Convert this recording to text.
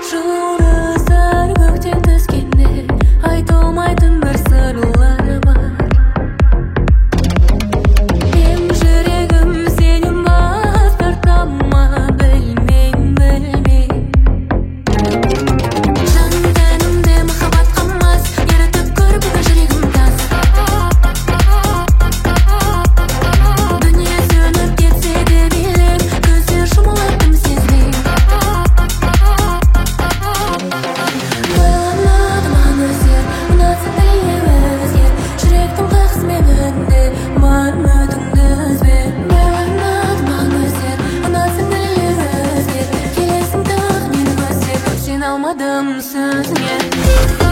Жұлдыздар көктен түскенде айтылмайтын бір сырлары бар. Мен жүрегім сенен бас тарта ма, білмеймін. Жан тәнімде махаббатқа мас, ерітіп көр бүгін жүрегім тас. Дүние сөніп кетсе де билеп, көздер жұмылатын сезбей. Ойланады ма өзгер, ұнатсаң тілге өзгер. Жүректің қағысымен үнде бар үмітіңді үзбе. Ойланады ма өзгер, ұнатсаң тілге өзгер. Келесің тағы мені көздеп, сене алмадым сөзіңе.